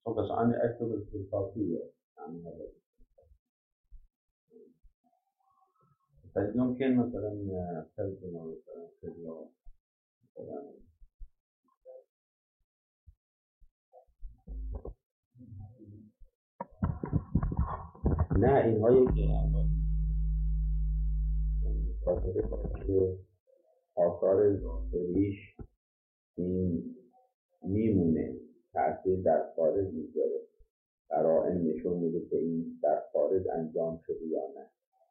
خب بس أنا أكتب الكافية يعني هذا. طيب يمكن مثلا ترجمة مثلا كذا مثلا. نه اینهایی که آثار ظاهریش این میمونه، تأثیر در خارج میذاره، قرائن نشون میده که این در خارج انجام شده یا نه.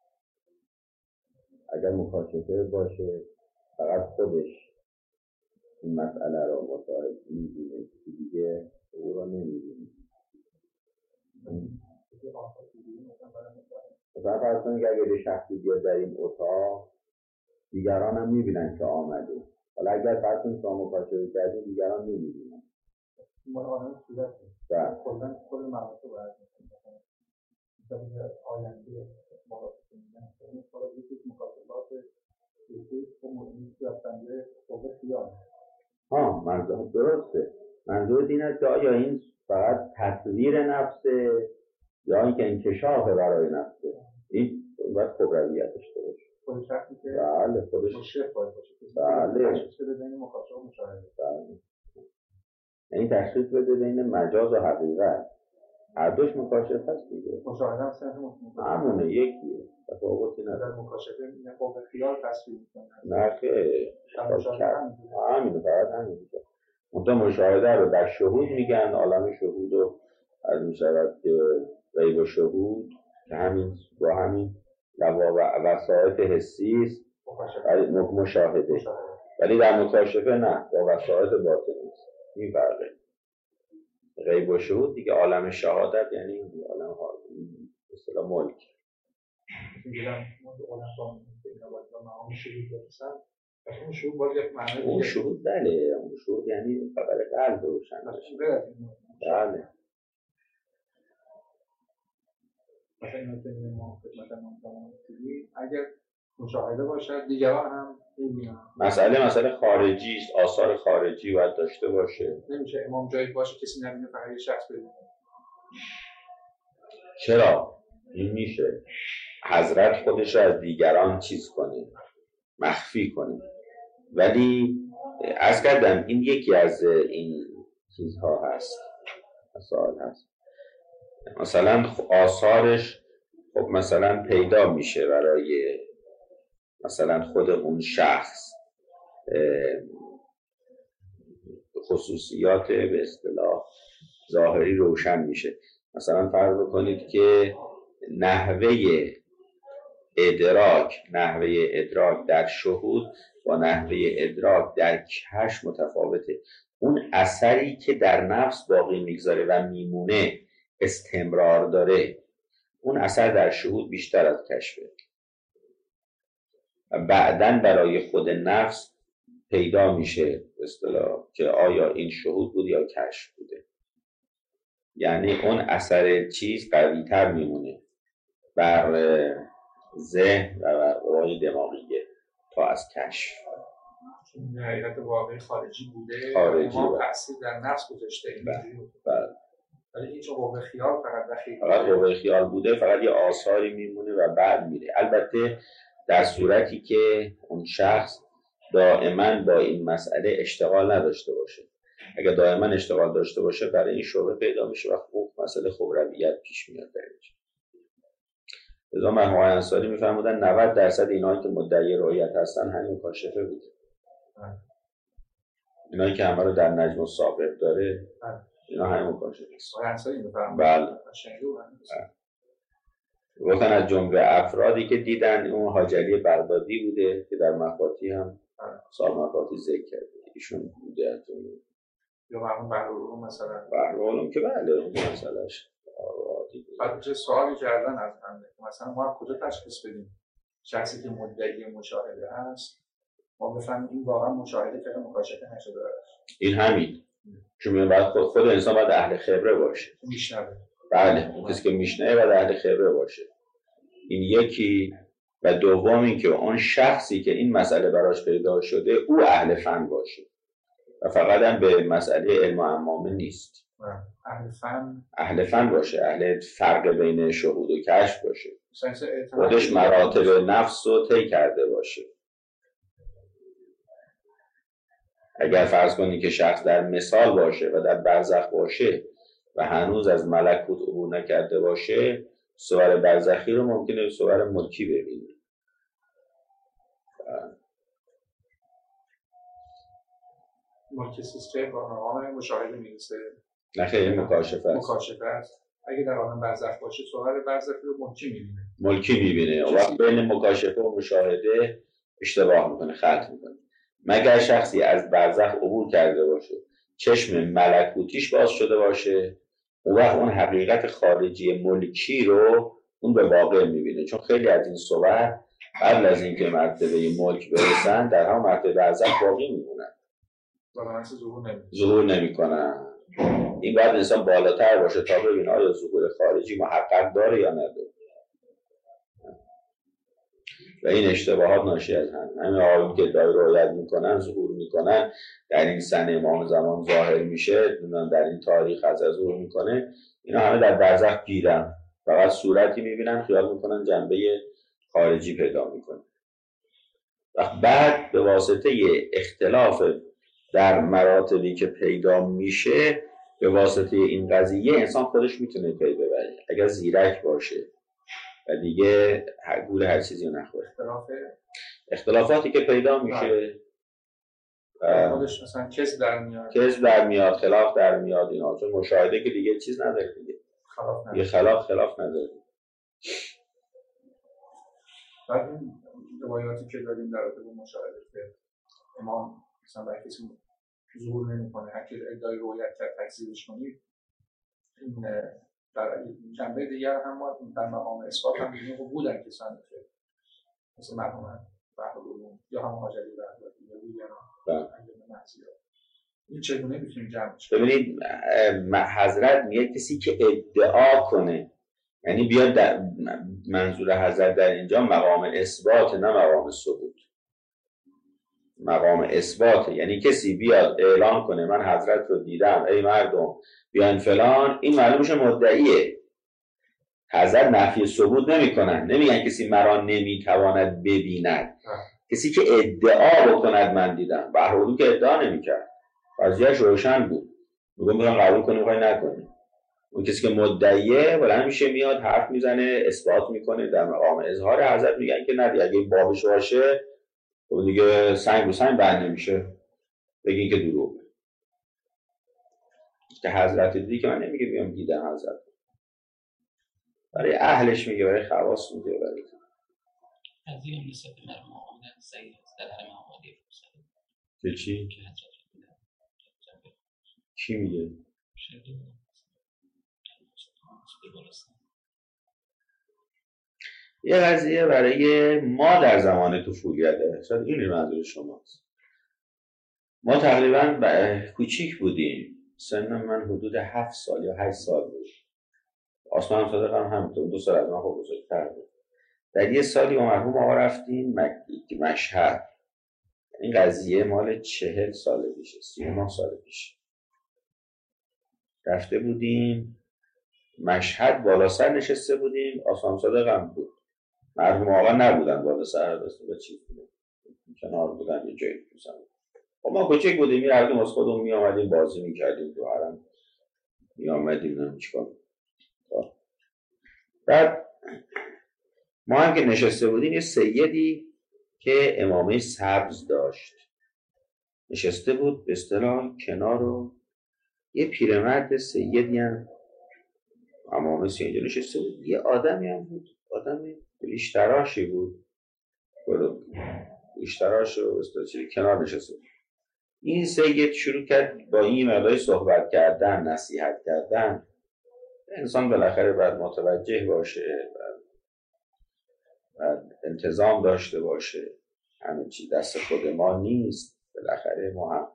اگر مکاشفه باشه فقط خودش این مسئله رو مشاهده می‌بینه که دیگه او رو نمی‌بینه. مثلا فرض کنید که اگر شخصی بیاد در این اتاق دیگران هم می‌بینن که آمده. حالا اگر فرض کنید شما مکاشفه کردید دیگران نمی‌بینن. مال آدم صورت بله. کلاً کل مغازه باید مثلا آینده مکاشفه می‌کنن. این حالا یکی مکاشفات یکی مدلی یافتنده قوه خیال. منظور درسته. منظور این است که آیا این فقط تصویر نفسه یا اینکه انکشاف برای نفسه؟ این باید خبرویت داشته باشه. خود شخصی که بله خودش مشرف باید باشه. بله. تشخیص بده بین مکاشفه و مشاهده. بله. یعنی تشخیص بده بین مجاز و حقیقت. هر دوش مکاشفه هست دیگه. مشاهده هم سنت همونه یکیه. تفاوتی نداره. در مکاشفه میگن قوه خیال تصویر میکنن. نه که همینه فقط همینه. منتها مشاهده رو در شهود میگن، عالم شهود رو از میشود که غیب و شهود که همین با همین وسایط حسی است مشاهده، ولی در مکاشفه نه، با وسایط باطنی است. این فرقه. غیب و شهود دیگه عالم شهادت یعنی عالم اصطلاح ملک. اون شهود باید یک معنی اون شهود بله، اون شهود یعنی خبر قلب روشن باشه. بله. مثلا این که ما خدمت ما اگر مشاهده باشد دیگران هم می‌بینن. مسئله خارجی است، آثار خارجی باید داشته باشه. نمیشه امام جایی باشه کسی نبینه فقط یه شخص ببینه. چرا؟ این میشه. حضرت خودش رو از دیگران چیز کنه، مخفی کنه. ولی عرض کردم این یکی از این چیزها هست، مسائل هست. مثلا آثارش خب مثلا پیدا میشه برای مثلا خود اون شخص، خصوصیات به اصطلاح ظاهری روشن میشه. مثلا فرض بکنید که نحوه ادراک در شهود با نحوه ادراک در کشف متفاوته. اون اثری که در نفس باقی میگذاره و میمونه، استمرار داره، اون اثر در شهود بیشتر از کشفه. بعدن برای خود نفس پیدا میشه به اصطلاح که آیا این شهود بود یا کشف بوده. یعنی اون اثر چیز قوی‌تر میمونه بر ذهن و بر روی دماغیه تا از کشف. چون حقیقت واقعی خارجی بوده، ما تأثیر در نفس گذاشته. بله. ولی هیچ قوه خیال فقط قوه خیال بوده، فقط یه آثاری میمونه و بعد میره. البته در صورتی که اون شخص دائما با این مسئله اشتغال نداشته باشه. اگر دائما اشتغال داشته باشه برای این شعبه پیدا میشه و خوب مسئله خبرویت پیش میاد درش. لذا مرحوم انصاری میفرمودن 90% اینایی که مدعی رؤیت هستن همین کاشفه بوده. اینایی که همه رو در نجم السابق داره اینا همین کاشفه است. انصاری میفرمودن. بله. گفتن از جمله افرادی که دیدن اون حاج علی بغدادی بوده که در مفاتی هم صاحب مفاتی ذکر کرده. ایشون بوده از جمله. یا مرحوم بهرالعلوم مثلا. بهرالعلوم که بله اون مسئلهش عادی. بعد چه سوالی کردن از بنده مثلا ما کجا تشخیص بدیم شخصی که مدعی مشاهده هست ما بفهمیم این واقعا مشاهده کرده مکاشفه نشده است. این همین چون بعد خود انسان باید اهل خبره باشه. میشنوه. بله اون کسی که میشنوه باید اهل خبره باشه. این یکی. و دوم این که اون شخصی که این مسئله براش پیدا شده او اهل فن باشه و فقط هم به مسئله علم و عمامه نیست. اهل فن باشه، اهل فرق بین شهود و کشف باشه، خودش مراتب نفس رو طی کرده باشه. اگر فرض کنی که شخص در مثال باشه و در برزخ باشه و هنوز از ملکوت عبور نکرده باشه، صور برزخی رو ممکنه صور ملکی ببینه. ملکی سیستم با مقام مشاهده میرسه؟ نه خیلی مکاشفه است. مکاشفه است. اگه در عالم برزخ باشه صور برزخی رو ملکی میبینه. ملکی میبینه. و وقت بین مکاشفه و مشاهده اشتباه میکنه، خلط میکنه. مگر شخصی از برزخ عبور کرده باشه، چشم ملکوتیش باز شده باشه، اون وقت اون حقیقت خارجی ملکی رو اون به واقع میبینه. چون خیلی از این صور قبل از اینکه مرتبه ملک برسن در هم مرتبه برزخ باقی میمونن، ظهور نمیکنن. این باید انسان بالاتر باشه تا ببینه آیا ظهور خارجی محقق داره یا نداره. و این اشتباهات ناشی از همین آقایون که ادعای رؤیت میکنن، ظهور میکنن، در این سنه امام زمان ظاهر میشه، در این تاریخ از ظهور میکنه، اینا همه در برزخ گیرن، فقط صورتی میبینن، خیال میکنن جنبه خارجی پیدا میکنه. و بعد به واسطه اختلاف در مراتبی که پیدا میشه، به واسطه این قضیه انسان خودش میتونه پی ببره اگر زیرک باشه و دیگه گول هر چیزی رو نخوره. اختلافاتی که پیدا میشه خودش مثلا کذب در میاد، خلاف در میاد، اینا چون مشاهده که دیگه چیز نداره دیگه، خلاف نداره. بعد این روایاتی که داریم در رابطه با مشاهده که امام مثلا برای کسی ظهور نمی‌کنه، هر کی ادعای رؤیت کرد تکذیبش کنید، این در جنبه دیگر هم ما در مقام اثبات هم دیدیم بودن کسانی که مثل مرحوم بهرالعلوم یا هم حاجلی بهرالعلوم یا دیگران این چگونه میتونیم جمعش کنیم؟ ببینید حضرت میگه کسی که ادعا کنه، یعنی بیاد در منظور حضرت در اینجا مقام اثبات نه مقام ثبوت. مقام اثبات یعنی کسی بیاد اعلان کنه من حضرت رو دیدم، ای مردم بیان فلان، این معلومش مدعیه. حضرت نفی ثبوت نمیکنن، نمیگن کسی مرا نمیتواند ببیند. کسی که ادعا بکند من دیدم. بهرالعلوم که ادعا نمیکرد، قضیهش روشن بود، میگم قبول کنیم میخوای نکنیم. اون کسی که مدعیه بلند میشه میاد حرف میزنه، اثبات میکنه، در مقام اظهار حضرت میگن که نه اگه بابش باشه اون دیگه سنگ رو سنگ بند نمیشه، بگین که دروغه. که حضرت دیدی که من نمیگه بیام دیدم حضرت، برای اهلش میگه، برای خواص میگه، برای از این نسبت مرحوم آمدن سعید در حرم آماده فرصت که چی؟ چی میگه؟ یه قضیه برای ما در زمان طفولیته، شاید این منظور شماست. ما تقریبا کوچیک بودیم، سن من حدود 7 سال یا 8 سال بود. آسمان صادقم همینطور 2 سال از من خب بزرگتر بود. در یه سالی با مرحوم آقا رفتیم مشهد. این قضیه مال 40 سال پیشه، 39 سال پیش. رفته بودیم مشهد، بالا سر نشسته بودیم، آسمان صادقم بود. مرحوم آقا نبودن بالا سر، رسته به چیز بودن، کنار بودن یه جایی بودن. خب ما کوچک بودیم، میردیم از خودمون می آمدیم بازی می کردیم تو حرم، می آمدیم نمیچکار. بعد ما هم که نشسته بودیم، یه سیدی که عمامه سبز داشت نشسته بود به اصطلاح کنار، و یه پیرمرد سیدی هم عمامه سیدی نشسته بود. یه آدمی هم بود، آدمی ریشتراشی بود، ریشتراش و استاچی کنار نشسته بود. این سید شروع کرد با این مقداری صحبت کردن، نصیحت کردن. انسان بالاخره باید متوجه باشه و انتظام داشته باشه، همه چی دست خود ما نیست. بالاخره ما هم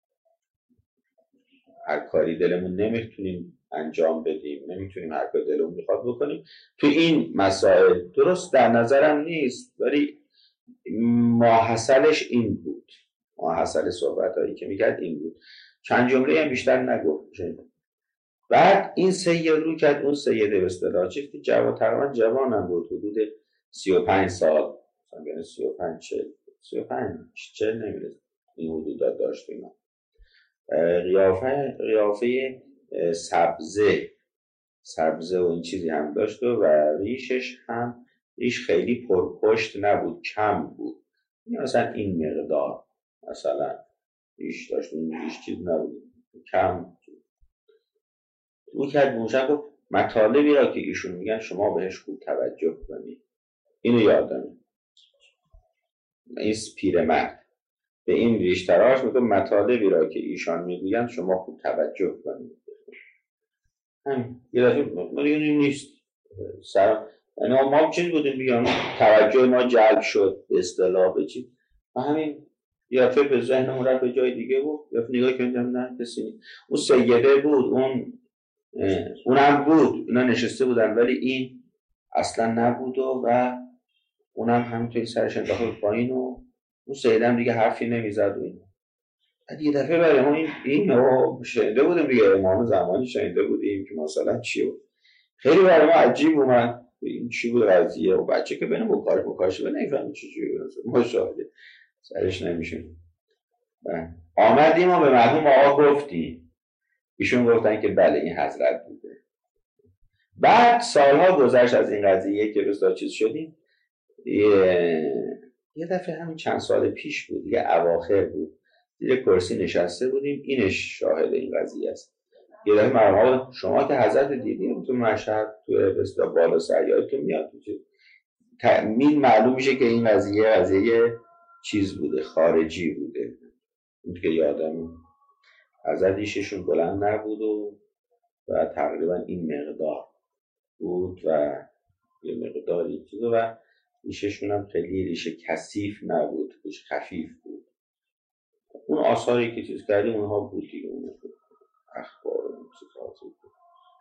هر کاری دلمون نمیتونیم انجام بدیم، نمیتونیم هر کاری دلمون میخواد بکنیم. تو این مسائل درست در نظرم نیست، ولی ماحصلش این بود، ماحصل صحبت هایی که میکرد این بود. چند جمله هم بیشتر نگفت. بعد این سید رو کرد، اون سید به اصطلاح چیزی که تقریبا جوانم بود، حدود 35 سال، مثلا بین 35 40 نمیرسه، این حدودات داشت. اینا قیافه سبزه و این چیزی هم داشت و ریش خیلی پرپشت نبود، کم بود، مثلا این مقدار مثلا ریش داشت، این ریش چیز نبود، کم. او کرد موشن گفت مطالبی را که ایشون میگن شما بهش خوب توجه کنید. اینو یادم این پیرمرد به این ریش تراش میگه مطالبی را که ایشان میگوین شما خوب توجه کنید. همین یه دفعه نیست یعنی ما چیزی بودیم بگم توجه ما جلب شد به اصطلاح به چی و همین یه دفعه به ذهنمون رفت به جای دیگه بود، یه دفعه نگاه کردم نه کسی نیست. اون سیده بود، اونم بود، اینا نشسته بودن ولی این اصلا نبود و اونم همینطوری سرش انداخت پایین و اون سیدم دیگه حرفی نمیزد و این. بعد یه دفعه برای ما این رو شنیده بودیم دیگه، امام زمانی شنیده بودیم که مثلا چی بود، خیلی برای ما عجیب اومد این چی بود قضیه و بچه که بینه مکاشفه نمیفهمیم چی مشاهده سرش نمیشیم. آمدیم و به مرحوم آقا گفتیم، ایشون گفتن که بله این حضرت بوده. بعد سالها گذشت از این قضیه که بسیار چیز شدیم، یه دفعه همین چند سال پیش بود دیگه، اواخر بود، زیر کرسی نشسته بودیم، اینش شاهد این قضیه است. یه دفعه مرحوم شما که حضرت دیدیم تو مشهد تو بسیار بالا سریعتون میاد این معلوم میشه که این قضیه چیز بوده، خارجی بوده. اون که یادم حضرت ریششون بلند نبود و تقریبا این مقدار بود و یه مقداری چیز و ریششون هم خیلی ریشه کثیف نبود، ریش خفیف بود. اون آثاری که چیز کردیم اونها بود دیگه، اون اخبار و چیزاتی بود.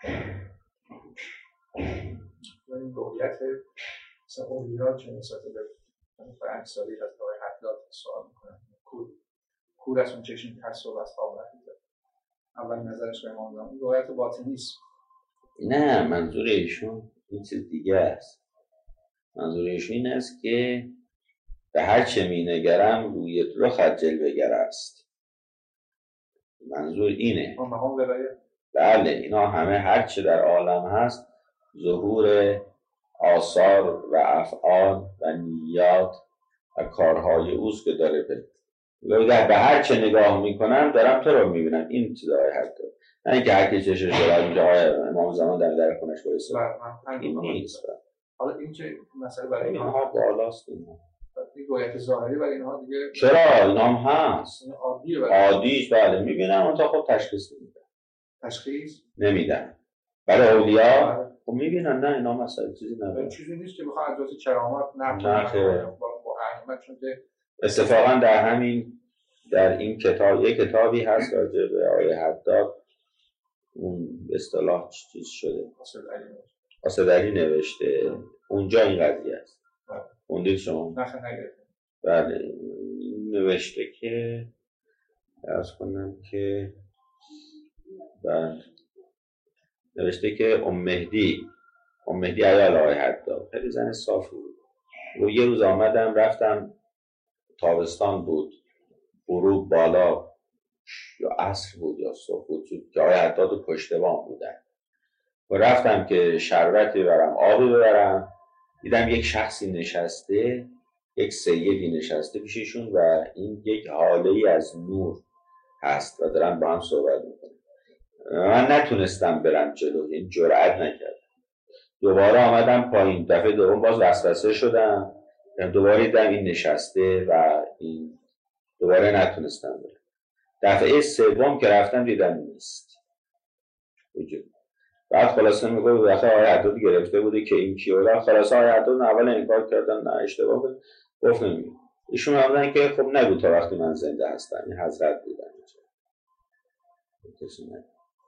این رویت مثلا اولیات چه نسبت به فرنگسالی از دای حداد سوال میکنن کور از اون چشم تصوب از خواب نفیده اول نظرش به امام زمان رویت باطنی است. نه منظور ایشون این چیز دیگه است. منظور ایشون این است که به هر چه می نگرم روی رخت جلوه‌گر است. منظور اینه. بله اینا همه هر چه در عالم هست ظهور آثار و افعال و نیات و کارهای اوست که داره به هر چه نگاه میکنم دارم تو رو میبینم. این چیزای حتی نه اینکه هر کی چشش داره اینجا امام زمان در خونش بایسته، این نیست. حالا این چه مسئله برای اینها بالاست، اینها این رویت ظاهری برای اینها دیگه چرا اینا هم هست عادیش بله میبینم اون تا خود تشخیص نمیدن برای اولیا خب میبینن نه اینا مسئله چیزی نداره، چیزی نیست که بخواه از جز کرامات نه اتفاقا در این کتاب یک کتابی هست راجع به آیه حداد اون به اصطلاح چیز شده قاصد علی نوشته اونجا این قضیه است. خوندید شما؟ بله نوشته که عرض کنم که نوشته که ام مهدی عیال آیه حداد خیلی زن صافی بود و یه روز آمدم رفتم تابستان بود غروب بالا یا عصر بود یا صبح بود که آیه حداد و پشتوان بودن و رفتم که شربتی ببرم آبی ببرم دیدم یک شخصی نشسته، یک سیدی نشسته پیششون و این یک حاله‌ای از نور هست و دارن با هم صحبت میکنن. من نتونستم برم جلو، این جرأت نکردم. دوباره آمدم پایین، دفعه دوم باز وسوسه شدم، دوباره دیدم این نشسته و این دوباره نتونستم برم. دفعه سوم که رفتم دیدم نیست. بعد خلاصه میگه بخاطر آیه حداد گرفته بوده که این کیولا، خلاصه آیه حداد اول انکار کردن نه اشتباه بود، گفت نمیگه. ایشون آمدن که خب نگو تا وقتی من زنده هستم، این حضرت بودن. کسی نه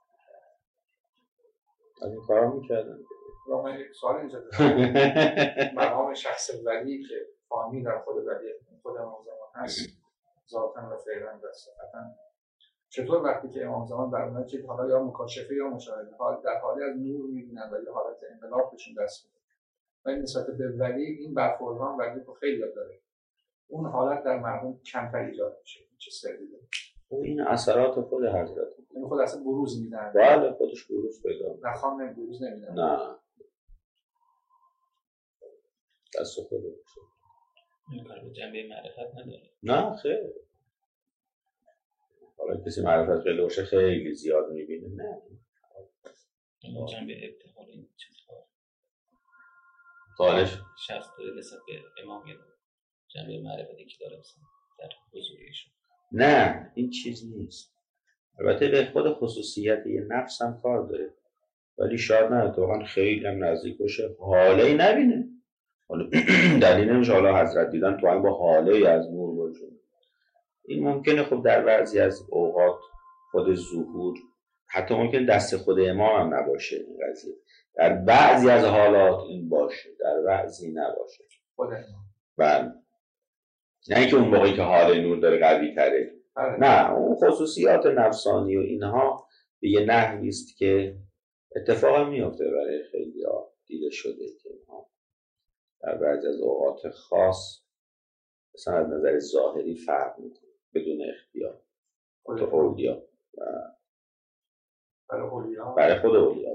از این کارا میکردن. من یک سوال اینجا دارم. مقام شخص ولی که فاهمی در خود ولی خود امام زمان هست ذاتاً و فعلاً و صفتاً چطور وقتی که امام زمان بر اونها که حالا یا مکاشفه یا مشاهده حال در حالی از نور می‌بینن و یا حالت انقلاب بهشون دست میده و این نسبت به ولی این برخوردها ولی رو خیلی یاد داره اون حالت در مردم کمتر ایجاد میشه چه سری داره و این اثرات خود حضرت این خود اصلا بروز میدن بله خودش بروز پیدا نه خام بروز نمیدن نه دست خود این کار به جنبه معرفت نداره. نه خیر حالا کسی معرفت خیلی باشه خیلی زیاد میبینه نه این جنبه ابتحال این چیزها خالش شخص داره نسبت به امام جنبه معرفتی که داره مثلا در حضوریشون نه این چیز نیست البته به خود خصوصیت یه نفس هم کار داره ولی شاید نه اتفاقا خیلی هم نزدیک باشه حاله نبینه حالا دلیل نمیشه حالا حضرت دیدن تو هم با حاله از نور باشه این ممکنه خب در بعضی از اوقات خود ظهور حتی ممکن دست خود امام هم نباشه این قضیه در بعضی از حالات این باشه در بعضی نباشه خود امام بله نه اینکه اون موقعی که حال نور داره قوی تره نه اون خصوصیات نفسانی و اینها به یه نحوی است که اتفاقا میفته برای خیلی ها دیده شده که اینها در بعضی از اوقات خاص مثلا از نظر ظاهری فرق میکنه بدون اختیار خود اولیا برای اولیا برای خود اولیا